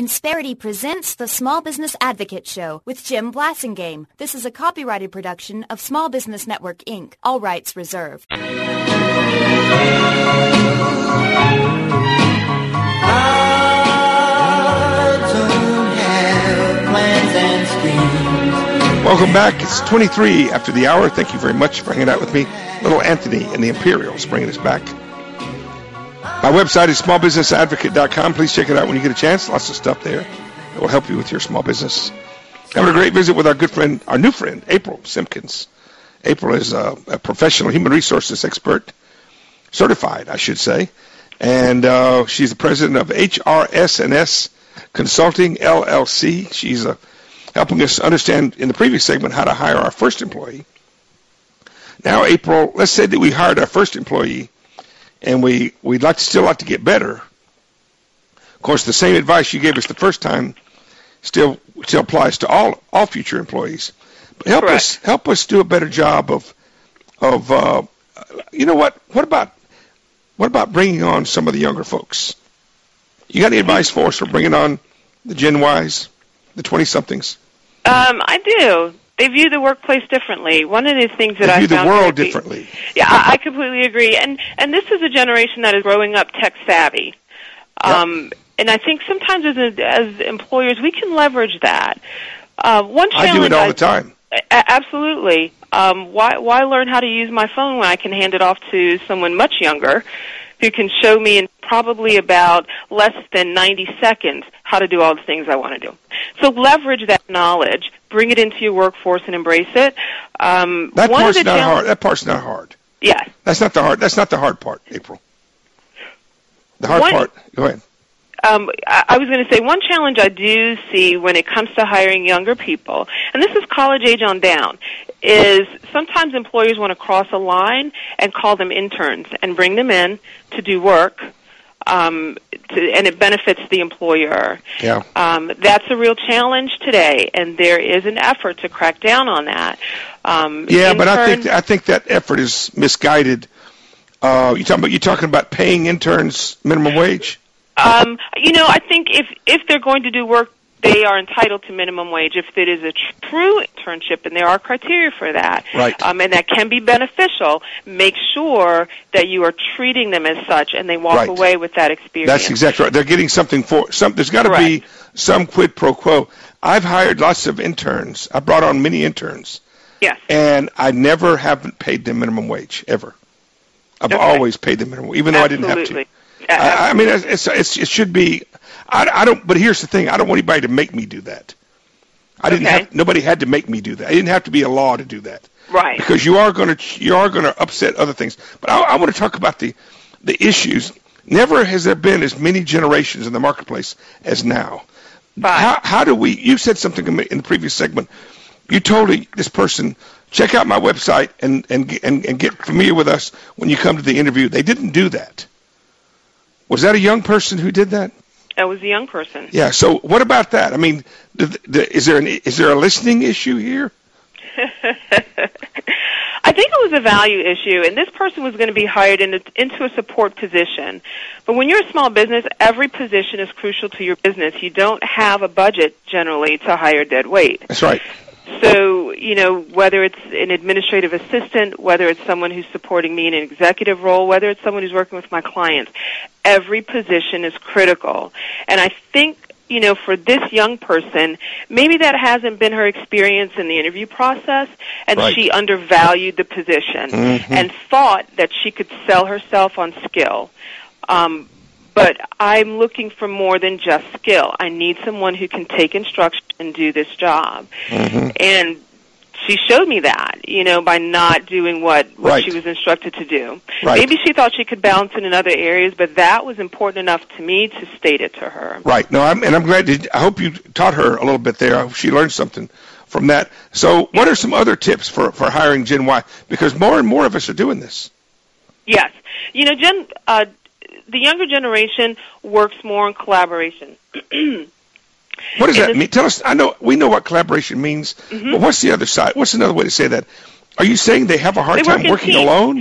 Insperity presents the Small Business Advocate Show with Jim Blasingame. This is a copyrighted production of Small Business Network, Inc. All rights reserved. Welcome back. It's 23 after the hour. Thank you very much for hanging out with me. Little Anthony and the Imperials bringing us back. My website is smallbusinessadvocate.com. Please check it out when you get a chance. Lots of stuff there that will help you with your small business. Having a great visit with our good friend, our new friend, April Simpkins. April is a professional human resources expert, certified, I should say, and she's the president of HRS&S Consulting, LLC. She's helping us understand in the previous segment how to hire our first employee. Now, April, let's say that we hired our first employee, and we'd still like to get better. Of course, the same advice you gave us the first time still applies to all future employees. But help us do a better job of you know what? What about bringing on some of the younger folks? You got any advice for us for bringing on the Gen Ys, the 20-somethings? I do. They view the workplace differently. One of the things that I found view the world differently. Yeah, I completely agree. And this is a generation that is growing up tech savvy. Yep. And I think sometimes as employers we can leverage that. One challenge I do it all the time. Absolutely. Why learn how to use my phone when I can hand it off to someone much younger who can show me in probably about less than 90 seconds how to do all the things I want to do. So leverage that knowledge, bring it into your workforce, and embrace it. That part's not hard. That part's not hard. Yes. That's not the hard part, April. The hard part. Go ahead. I was going to say one challenge I do see when it comes to hiring younger people, and this is college age on down, is sometimes employers want to cross a line and call them interns and bring them in to do work, and it benefits the employer. Yeah. That's a real challenge today, and there is an effort to crack down on that. But I think that effort is misguided. You're talking about paying interns minimum wage? I think if they're going to do work, they are entitled to minimum wage. If it is a true internship, and there are criteria for that, right. And that can be beneficial, make sure that you are treating them as such, and they walk away with that experience. That's exactly right. They're getting something for some. There's got to be some quid pro quo. I've hired lots of interns. I brought on many interns. Yes. And I never haven't paid them minimum wage ever. I've always paid them minimum, even though I didn't have to. I mean, it should be. I don't. But here's the thing: I don't want anybody to make me do that. Nobody had to make me do that. It didn't have to be a law to do that. Right. Because you are going to upset other things. But I want to talk about the issues. Never has there been as many generations in the marketplace as now. How do we? You said something in the previous segment. You told this person, check out my website and get familiar with us when you come to the interview. They didn't do that. Was that a young person who did that? That was a young person. Yeah. So what about that? I mean, is there a listening issue here? I think it was a value issue, and this person was going to be hired into a support position. But when you're a small business, every position is crucial to your business. You don't have a budget generally to hire dead weight. That's right. So, whether it's an administrative assistant, whether it's someone who's supporting me in an executive role, whether it's someone who's working with my clients, every position is critical. And I think, for this young person, maybe that hasn't been her experience in the interview process, and she undervalued the position and thought that she could sell herself on skill. But I'm looking for more than just skill. I need someone who can take instruction and do this job. And she showed me that, by not doing what she was instructed to do. Right. Maybe she thought she could balance it in other areas, but that was important enough to me to state it to her. Right. No, I'm glad. I hope you taught her a little bit there. I hope she learned something from that. So what are some other tips for hiring Gen Y? Because more and more of us are doing this. Yes. The younger generation works more in collaboration. What does that mean? Tell us. We know what collaboration means, but what's the other side? What's another way to say that? Are you saying they have a hard time working alone?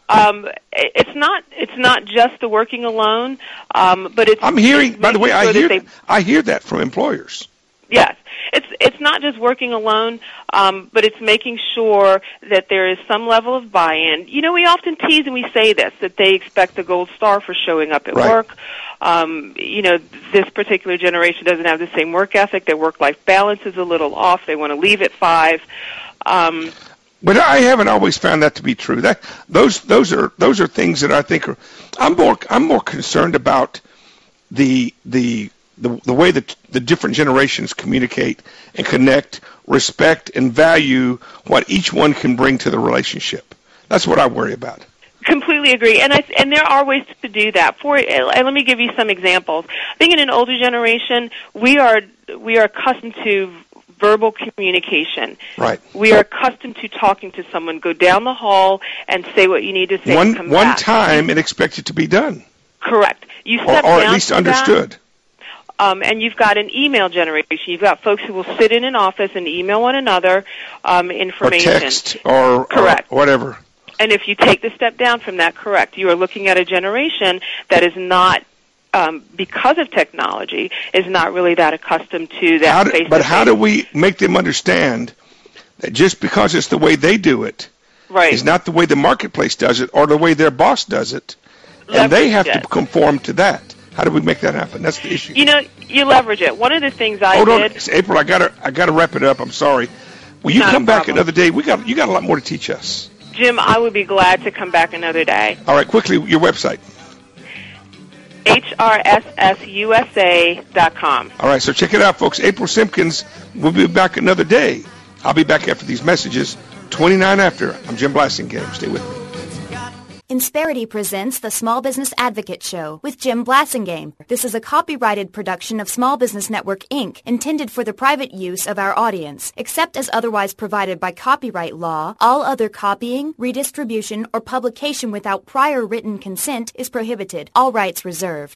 It's not just the working alone, but it's. I'm hearing. By the way, sure I hear that from employers. Yes, it's not just working alone, but it's making sure that there is some level of buy-in. You know, we often tease and we say this, that they expect the gold star for showing up at work. You know, this particular generation doesn't have the same work ethic. Their work-life balance is a little off. They want to leave at 5. But I haven't always found that to be true. Those are things that I think are. I'm more concerned about the way that the different generations communicate and connect, respect, and value what each one can bring to the relationship. That's what I worry about. Completely agree, and there are ways to do that. And let me give you some examples. I think in an older generation, we are accustomed to verbal communication. Right. We are accustomed to talking to someone. Go down the hall and say what you need to say. and come one back. time and expect it to be done. Correct. You step or down at least from understood. And you've got an email generation. You've got folks who will sit in an office and email one another information. Or text or whatever. And if you take the step down from that, correct, you are looking at a generation that is not, because of technology, is not really that accustomed to that face-to-face. But how do we make them understand that just because it's the way they do it is not the way the marketplace does it or the way their boss does it, and they have to conform to that? How do we make that happen? That's the issue. You know, you leverage it. One of the things I Hold did... on, April, I gotta wrap it up. I'm sorry. Will you come back another day? You got a lot more to teach us. Jim, I would be glad to come back another day. All right, quickly, your website. HRSSUSA.com. All right, so check it out, folks. April Simpkins will be back another day. I'll be back after these messages, 29 after. I'm Jim Blasingame. Stay with me. Insperity presents the Small Business Advocate Show with Jim Blasingame. This is a copyrighted production of Small Business Network, Inc., intended for the private use of our audience. Except as otherwise provided by copyright law, all other copying, redistribution, or publication without prior written consent is prohibited. All rights reserved.